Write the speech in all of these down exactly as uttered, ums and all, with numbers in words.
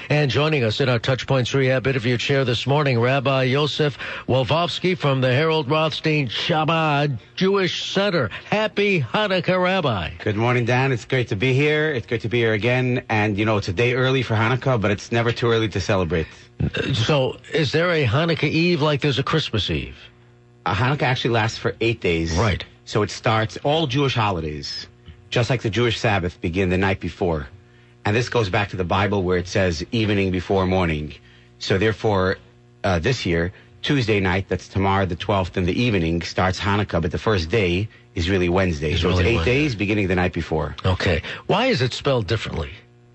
And joining us in our Touchpoints Rehab interview chair this morning, Rabbi Yosef Wolfowski from the Harold Rothstein Chabad Jewish Center. Happy Hanukkah, Rabbi. Good morning, Dan. It's great to be here. It's great to be here again. And, you know, it's a day early for Hanukkah, but it's never too early to celebrate. So is there a Hanukkah Eve like there's a Christmas Eve? Uh, Hanukkah actually lasts for eight days. Right. So it starts, all Jewish holidays, just like the Jewish Sabbath, begin the night before. And this goes back to the Bible where it says evening before morning. So therefore, uh, this year, Tuesday night, that's tomorrow the twelfth in the evening, starts Hanukkah, but the first day is really Wednesday. It's so really it's eight Wednesday. days beginning the night before. Okay. Why is it spelled differently?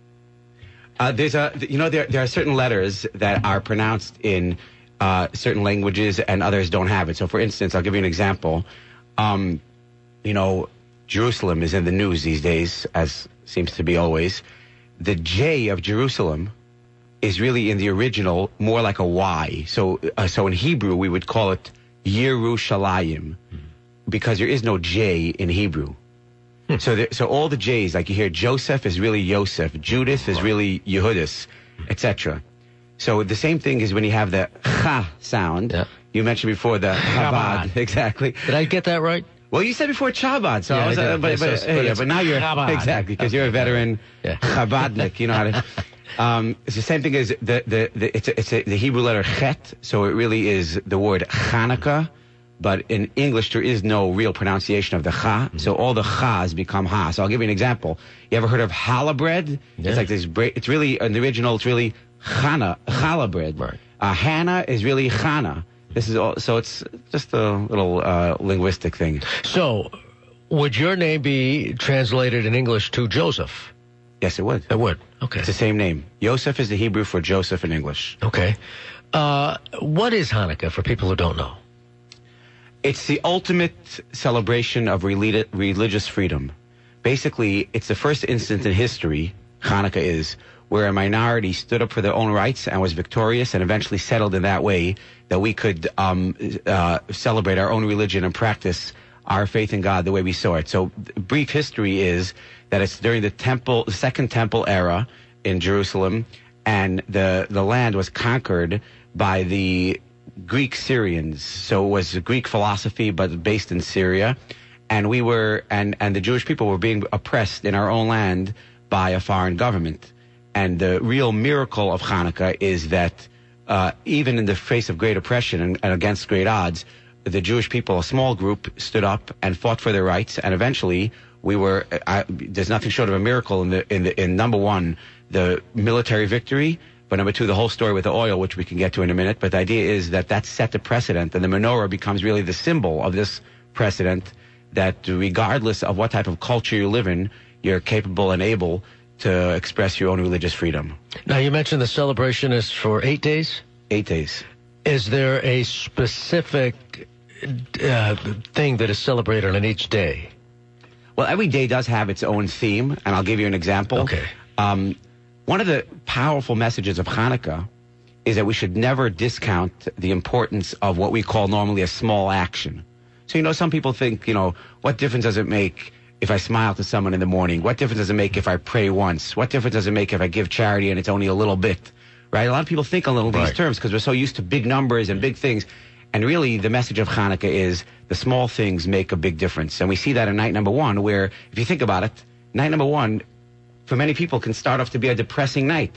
Uh, there's a, you know, there there are certain letters that are pronounced in uh, certain languages and others don't have it. So, for instance, I'll give you an example. Um, you know, Jerusalem is in the news these days, as seems to be always. The J of Jerusalem is really in the original more like a Y. So, uh, so in Hebrew we would call it Yerushalayim, because there is no J in Hebrew. Hmm. So, there, so all the J's, like you hear, Joseph is really Yosef, Judith is really Yehudis, et cetera. So the same thing is when you have the Cha sound. Yeah. You mentioned before the Chabad. Chabad. Exactly. Did I get that right? Well, you said before Chabad, so Yeah, I was, I did. uh, but, Yes, but, yes, hey, but yeah, it's but now you're Chabad. exactly because you're a veteran Yeah. Chabadnik. You know how to. Um, it's the same thing as the the, the it's a, it's a, the Hebrew letter Chet, so it really is the word Hanukkah. But in English, there is no real pronunciation of the Cha, mm-hmm. so all the Chas become Ha. So I'll give you an example. You ever heard of challah bread? Yeah. It's like this. Bra- it's really in the original. It's really Chana challah bread. Right. Uh, Hannah is really Chana. This is all. So it's just a little uh, linguistic thing. So, would your name be translated in English to Joseph? Yes, it would. It would. Okay. It's the same name. Yosef is the Hebrew for Joseph in English. Okay. Uh, what is Hanukkah for people who don't know? It's the ultimate celebration of relig- religious freedom. Basically, it's the first instance in history, Hanukkah is, where a minority stood up for their own rights and was victorious and eventually settled in that way that we could um, uh, celebrate our own religion and practice our faith in God the way we saw it. So brief history is that it's during the temple, the second temple era in Jerusalem, and the, the land was conquered by the Greek Syrians. So it was Greek philosophy, but based in Syria. And we were, and, and the Jewish people were being oppressed in our own land by a foreign government. And the real miracle of Hanukkah is that uh, even in the face of great oppression and, and against great odds, the Jewish people, a small group, stood up and fought for their rights. And eventually, we were. I, there's nothing short of a miracle in the in the in number one, the military victory. But number two, the whole story with the oil, which we can get to in a minute. But the idea is that that set the precedent, and the menorah becomes really the symbol of this precedent, that regardless of what type of culture you live in, you're capable and able to express your own religious freedom. Now, you mentioned the celebration is for eight days? Eight days. Is there a specific uh, thing that is celebrated on each day? Well, every day does have its own theme, and I'll give you an example. Okay. Um, one of the powerful messages of Hanukkah is that we should never discount the importance of what we call normally a small action. So, you know, some people think, you know, what difference does it make if I smile to someone in the morning? What difference does it make if I pray once? What difference does it make if I give charity and it's only a little bit? Right? A lot of people think along these Right. terms because we're so used to big numbers and big things. And really, the message of Hanukkah is the small things make a big difference. And we see that in night number one, where, if you think about it, night number one, for many people, can start off to be a depressing night.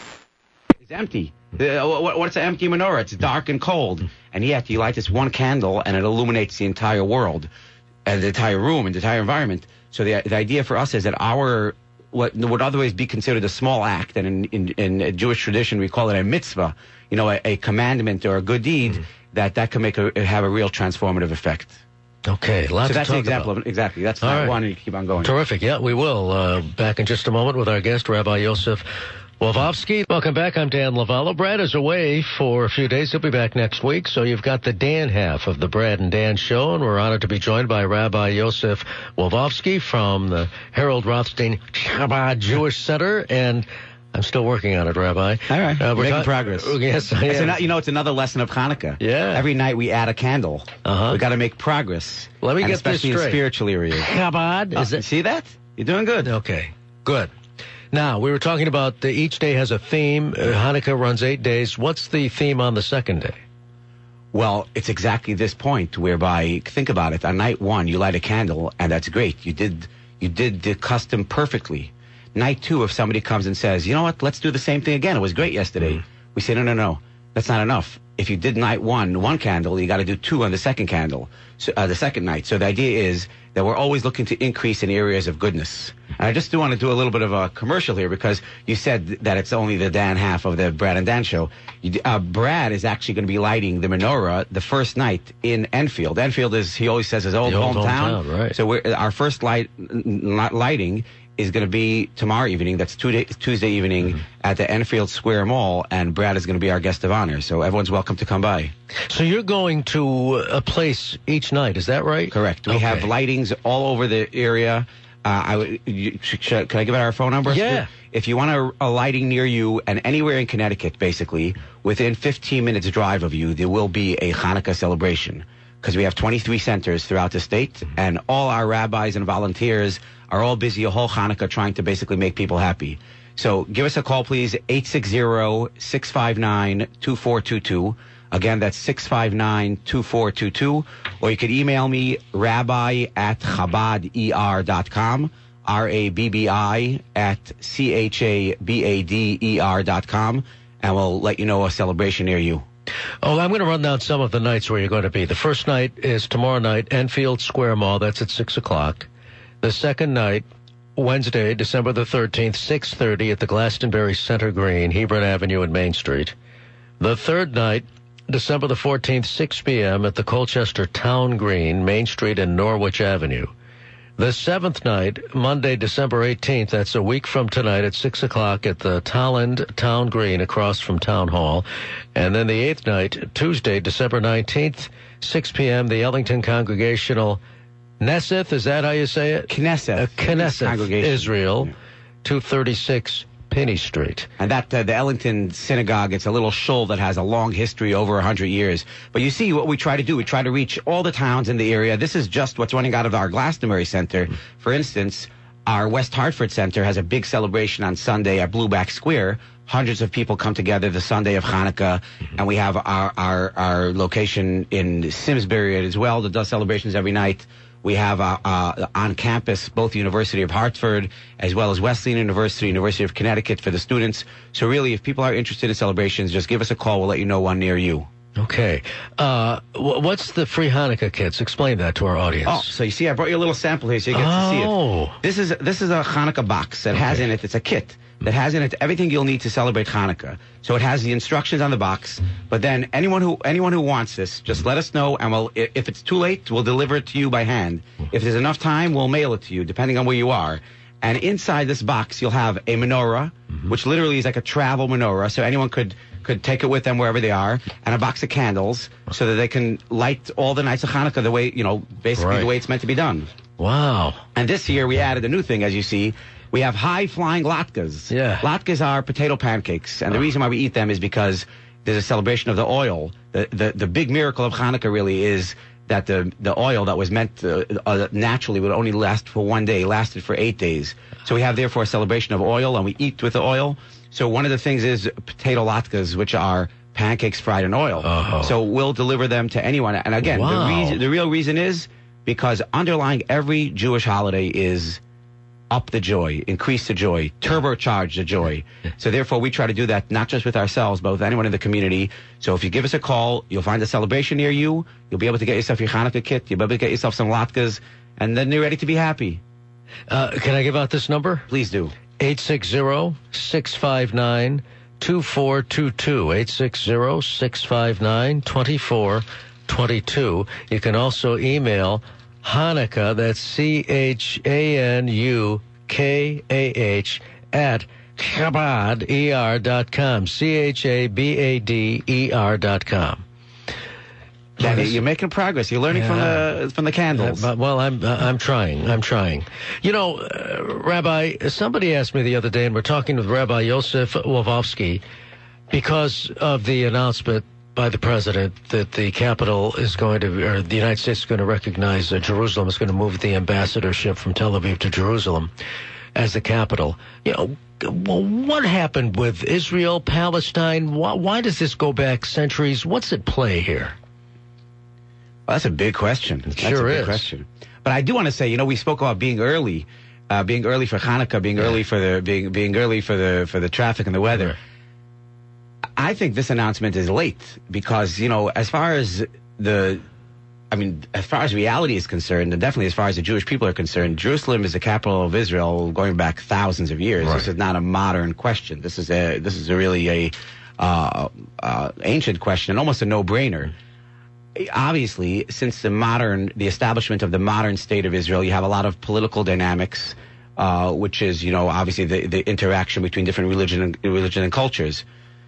It's empty. The, what, what's an empty menorah? It's dark and cold. And yet, you light this one candle, and it illuminates the entire world, and the entire room, and the entire environment. So the, the idea for us is that our, what would otherwise be considered a small act, and in, in, in Jewish tradition, we call it a mitzvah, you know, a, a commandment or a good deed, mm-hmm. that that can make a, have a real transformative effect. Okay, lots So that's to the talk example about. of it. Exactly. That's All not right. one, and you keep on going. Terrific. Yeah, we will. Uh, back in just a moment with our guest, Rabbi Yosef Wolfowski. Welcome back. I'm Dan Lavallo. Brad is away for a few days. He'll be back next week. So you've got the Dan half of the Brad and Dan show, and we're honored to be joined by Rabbi Yosef Wolfowski from the Harold Rothstein Chabad Jewish Center. And I'm still working on it, Rabbi. All right. Uh, We're making ta- progress. Yes, I It's am. an, you know, it's another lesson of Hanukkah. Yeah. Every night we add a candle. Uh-huh. We got to make progress. Let me and get this especially straight. in spiritual areas. Chabad? Uh, Is it? See that? You're doing good. Okay, good. Now, we were talking about the, each day has a theme. Uh, Hanukkah runs eight days. What's the theme on the second day? Well, it's exactly this point whereby, think about it, on night one, you light a candle, and that's great. You did you did the custom perfectly. Night two, if somebody comes and says, you know what, let's do the same thing again. It was great yesterday. Mm. We say, no, no, no, that's not enough. If you did night one, one candle, you got to do two on the second candle, so, uh, the second night. So the idea is that we're always looking to increase in areas of goodness. And I just do want to do a little bit of a commercial here because you said that it's only the Dan half of the Brad and Dan show. You, uh, Brad is actually going to be lighting the menorah the first night in Enfield. Enfield is, he always says, his old, old hometown. hometown right. So we're, our first light lighting is going to be tomorrow evening. That's Tuesday, Tuesday evening mm-hmm. at the Enfield Square Mall, and Brad is going to be our guest of honor. So everyone's welcome to come by. So you're going to a place each night, is that right? Correct. We okay. have lightings all over the area. Uh, I w- you, should, can I give out our phone number? Yeah. If you want a, a lighting near you and anywhere in Connecticut, basically, within fifteen minutes drive of you, there will be a Hanukkah celebration. Because we have twenty-three centers throughout the state, and all our rabbis and volunteers are all busy a whole Hanukkah trying to basically make people happy. So give us a call, please, eight six zero, six five nine, two four two two. Again, that's six five nine, two four two two. Or you could email me, rabbi at chabad e r dot com, R A B B I at C H A B A D E R dot com, and we'll let you know a celebration near you. Oh, I'm going to run down some of the nights where you're going to be. The first night is tomorrow night, Enfield Square Mall. That's at six o'clock. The second night, Wednesday, December the thirteenth, six thirty at the Glastonbury Center Green, Hebron Avenue and Main Street. The third night, December the fourteenth, six p.m. at the Colchester Town Green, Main Street and Norwich Avenue. The seventh night, Monday, December eighteenth, that's a week from tonight at six o'clock at the Tolland Town Green across from Town Hall. And then the eighth night, Tuesday, December nineteenth, six p.m., the Ellington Congregational Knesset, is that how you say it? Knesset. Uh, Knesset, Israel, yeah. two thirty-six Penny Street. And that, uh, the Ellington Synagogue, it's a little shul that has a long history, over one hundred years. But you see what we try to do. We try to reach all the towns in the area. This is just what's running out of our Glastonbury Center. For instance, our West Hartford Center has a big celebration on Sunday at Blueback Square. Hundreds of people come together the Sunday of Hanukkah. And we have our, our, our location in Simsbury as well that does celebrations every night. We have uh, uh, on campus both the University of Hartford as well as Wesleyan University, University of Connecticut for the students. So really, if people are interested in celebrations, just give us a call. We'll let you know one near you. Okay. Uh, what's the free Hanukkah kits? Explain that to our audience. Oh, so you see, I brought you a little sample here so you get oh. to see it. This is, this is a Hanukkah box that okay. has in it, it's a kit that has in it everything you'll need to celebrate Hanukkah. So it has the instructions on the box, but then anyone who anyone who wants this, just let us know, and we'll, if it's too late, we'll deliver it to you by hand. If there's enough time, we'll mail it to you, depending on where you are. And inside this box, you'll have a menorah, mm-hmm. which literally is like a travel menorah, so anyone could could take it with them wherever they are, and a box of candles, so that they can light all the nights of Hanukkah the way, you know, basically right. the way it's meant to be done. Wow. And this year, we added a new thing, as you see. We have high-flying latkes. Yeah. Latkes are potato pancakes, and the reason why we eat them is because there's a celebration of the oil. The the, the big miracle of Hanukkah really is that the the oil that was meant to, uh, naturally would only last for one day, lasted for eight days. So we have, therefore, a celebration of oil, and we eat with the oil. So one of the things is potato latkes, which are pancakes fried in oil. Oh. So we'll deliver them to anyone. And again, wow. the reason, the real reason is because underlying every Jewish holiday is up the joy, increase the joy, turbocharge the joy. So therefore, we try to do that not just with ourselves, but with anyone in the community. So if you give us a call, you'll find a celebration near you. You'll be able to get yourself your Hanukkah kit. You'll be able to get yourself some latkes, and then you're ready to be happy. Uh, can I give out this number? Please do. eight six zero, six five nine, two four two two. eight six zero, six five nine, two four two two. You can also email Hanukkah, that's C H A N U K A H, at Chabad E R dot com. C H A B A D E R dot com. Danny, you're making progress. You're learning yeah. from the from the candles. Uh, well, I'm uh, I'm trying. I'm trying. You know, uh, Rabbi, somebody asked me the other day, and we're talking with Rabbi Yosef Wolofsky, because of the announcement by the president that the capital is going to, or the United States is going to recognize uh, Jerusalem, is going to move the ambassadorship from Tel Aviv to Jerusalem. as the capital. You know, well, what happened with Israel, Palestine? Why, why does this go back centuries? What's at play here? Well, that's a big question. That's sure a big is. question. But I do want to say, you know, we spoke about being early, uh, being early for Hanukkah, being yeah. early for the being being early for the for the traffic and the weather. Right. I think this announcement is late because, you know, as far as the, I mean, as far as reality is concerned, and definitely as far as the Jewish people are concerned, Jerusalem is the capital of Israel going back thousands of years. Right. This is not a modern question. This is a this is a really a uh, uh, ancient question and almost a no-brainer. Obviously, since the modern, the establishment of the modern state of Israel, you have a lot of political dynamics, uh, which is, you know, obviously the, the interaction between different religion and religion and cultures.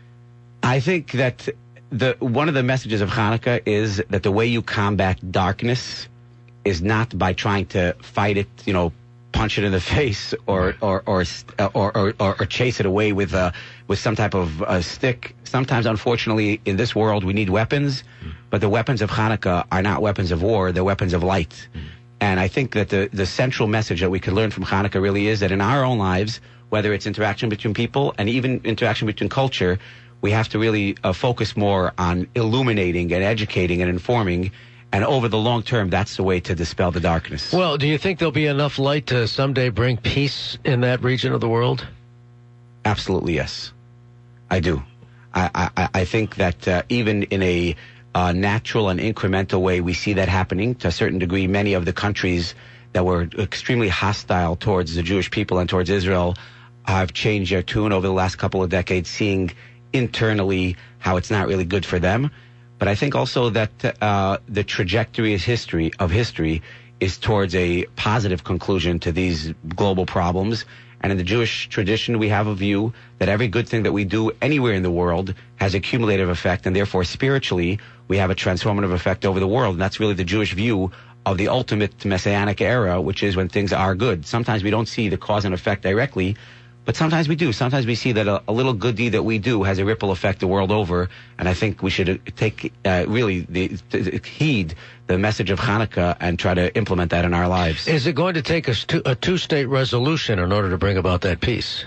I think that the one of the messages of Hanukkah is that the way you combat darkness is not by trying to fight it, you know, punch it in the face or or or or, or, or, or chase it away with uh, with some type of uh, stick. Sometimes, unfortunately, in this world, we need weapons, but the weapons of Hanukkah are not weapons of war; they're weapons of light. And I think that the the central message that we can learn from Hanukkah really is that in our own lives, whether it's interaction between people and even interaction between culture, we have to really uh, focus more on illuminating and educating and informing. And over the long term, that's the way to dispel the darkness. Well, do you think there'll be enough light to someday bring peace in that region of the world? Absolutely, yes. I do. I, I, I think that uh, even in a uh, natural and incremental way, we see that happening to a certain degree. Many of the countries that were extremely hostile towards the Jewish people and towards Israel have changed their tune over the last couple of decades, seeing internally how it's not really good for them. But I think also that uh, the trajectory is history of history is towards a positive conclusion to these global problems. And in the Jewish tradition, we have a view that every good thing that we do anywhere in the world has a cumulative effect, and therefore spiritually we have a transformative effect over the world. And that's really the Jewish view of the ultimate messianic era, which is when things are good. Sometimes we don't see the cause and effect directly, but sometimes we do. Sometimes we see that a, a little good deed that we do has a ripple effect the world over. And I think we should take uh, really the, the, heed the message of Hanukkah and try to implement that in our lives. Is it going to take a, stu- a two-state resolution in order to bring about that peace?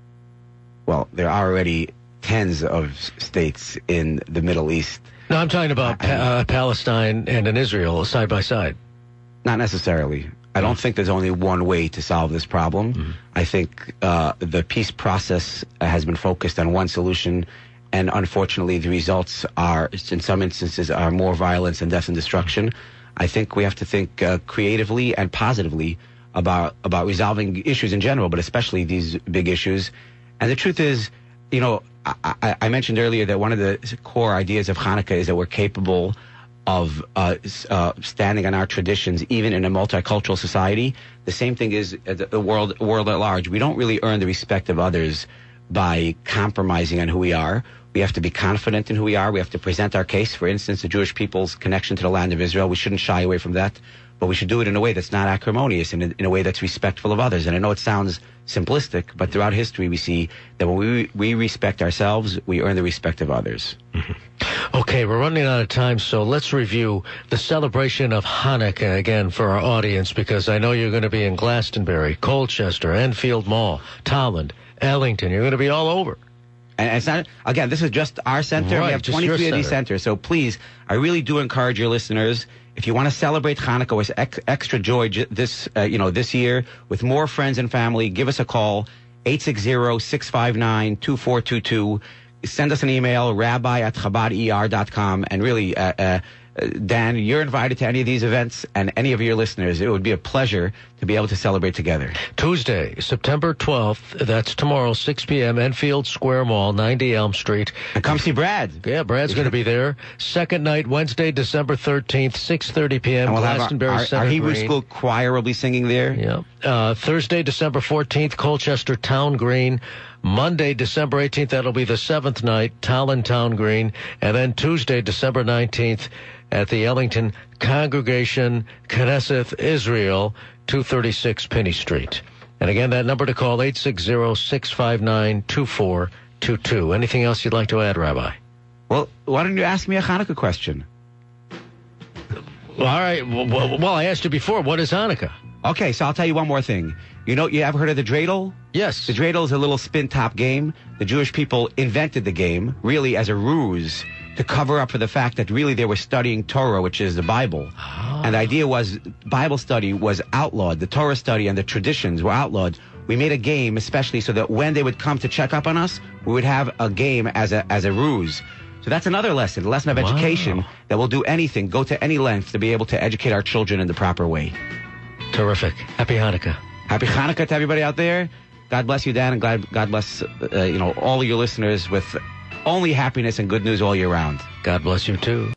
Well, there are already tens of states in the Middle East. No, I'm talking about pa- uh, Palestine and in Israel side by side. Not necessarily. I don't think there's only one way to solve this problem. Mm-hmm. I think uh, the peace process has been focused on one solution, and unfortunately the results are, in some instances, are more violence and death and destruction. I think we have to think uh, creatively and positively about about resolving issues in general, but especially these big issues. And the truth is, you know, I, I, I mentioned earlier that one of the core ideas of Hanukkah is that we're capable of uh, uh, standing on our traditions, even in a multicultural society. The same thing is the world world at large. We don't really earn the respect of others by compromising on who we are. We have to be confident in who we are. We have to present our case. For instance, the Jewish people's connection to the land of Israel. We shouldn't shy away from that, but we should do it in a way that's not acrimonious and in, in a way that's respectful of others. And I know it sounds simplistic, but throughout history we see that when we we respect ourselves, we earn the respect of others. Mm-hmm. Okay, we're running out of time, so let's review the celebration of Hanukkah again for our audience, because I know you're going to be in Glastonbury, Colchester, Enfield Mall, Tolland, Ellington. You're going to be all over. And it's not, again, this is just our center. Right, we have twenty-three of these centers. So please, I really do encourage your listeners, if you want to celebrate Hanukkah with ex- extra joy this, uh, you know, this year with more friends and family, give us a call, eight six zero, six five nine, two four two two. Send us an email, rabbi at chabad e r dot com. And really, uh, uh, Dan, you're invited to any of these events, and any of your listeners. It would be a pleasure to be able to celebrate together. Tuesday, September twelfth, that's tomorrow, six p.m., Enfield Square Mall, ninety Elm Street. And come see Brad. Yeah, Brad's going to be there. Second night, Wednesday, December thirteenth, six thirty p.m., we'll Glastonbury our, our, Center our Hebrew Green. School choir will be singing there. Yeah. Uh, Thursday, December fourteenth, Colchester Town Green. Monday, December eighteenth, that'll be the seventh night, Tolland Town Green. And then Tuesday, December nineteenth, at the Ellington Congregation, Knesset Israel, two thirty-six Penny Street. And again, that number to call, eight six zero, six five nine, two four two two. Anything else you'd like to add, Rabbi? Well, why don't you ask me a Hanukkah question? Well, all right. Well, well, I asked you before, what is Hanukkah? Okay, so I'll tell you one more thing. You know, you ever heard of the dreidel? Yes. The dreidel is a little spin-top game. The Jewish people invented the game really as a ruse to cover up for the fact that really they were studying Torah, which is the Bible. Oh. And the idea was Bible study was outlawed. The Torah study and the traditions were outlawed. We made a game especially so that when they would come to check up on us, we would have a game as a as a ruse. So that's another lesson, a lesson of Wow. education that will do anything, go to any length to be able to educate our children in the proper way. Terrific. Happy Hanukkah. Happy Hanukkah to everybody out there. God bless you, Dan, and God, God bless uh, you know all of your listeners with only happiness and good news all year round. God bless you, too.